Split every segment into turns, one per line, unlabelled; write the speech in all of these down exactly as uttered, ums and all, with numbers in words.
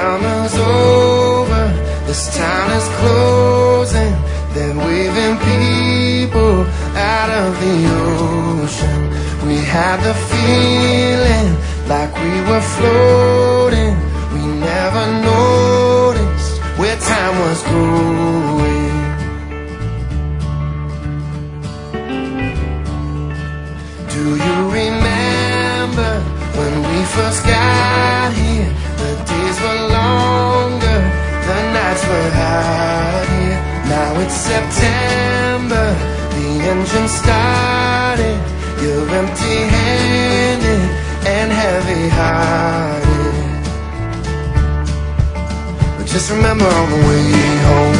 summer's over, this town is closing. They're waving people out of the ocean. We had the feeling like we were floating. We never noticed where time was going. Do you remember when we first got here? The days were longer, the nights were hot here. Now it's September, the engine started. You're empty-handed and heavy-hearted, but just remember on the way home,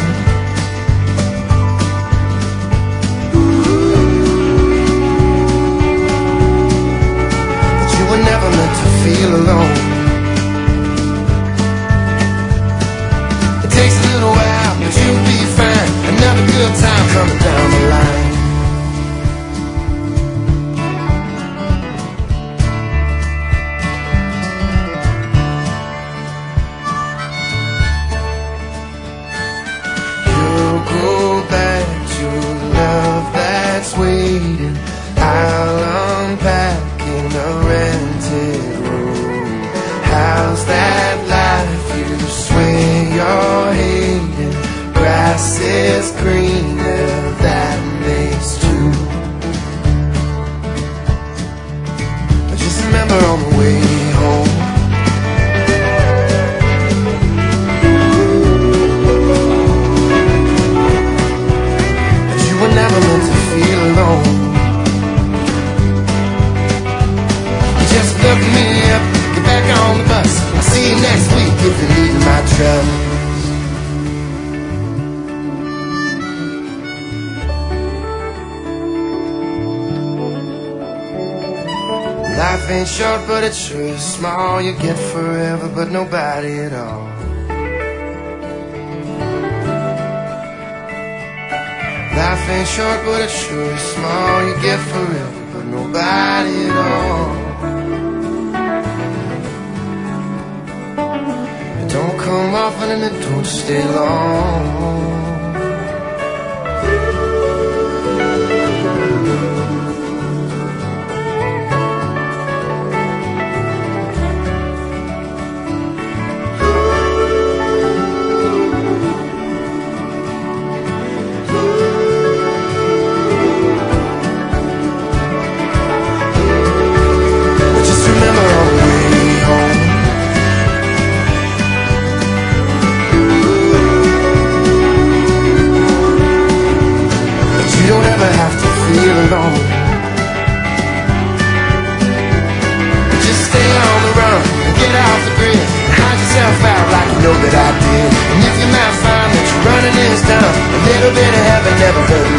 that you were never meant to feel alone. It takes a little while, but you'll be fine. Another good time coming down the line. Waiting, I'll unpack in a rented room. How's that life you swear you're hating? Grass is greener, that makes two. But just remember on the way home, that you were never meant to feel alone. You just look me up, get back on the bus. I'll see you next week if you need my trust. Life ain't short, but it sure is small. You get forever, but nobody at all. Life ain't short, but it sure is small. You get forever, but nobody at all. It don't come often and it don't stay long. Know that I did. And if you might find that your running is done, a little bit of heaven never hurt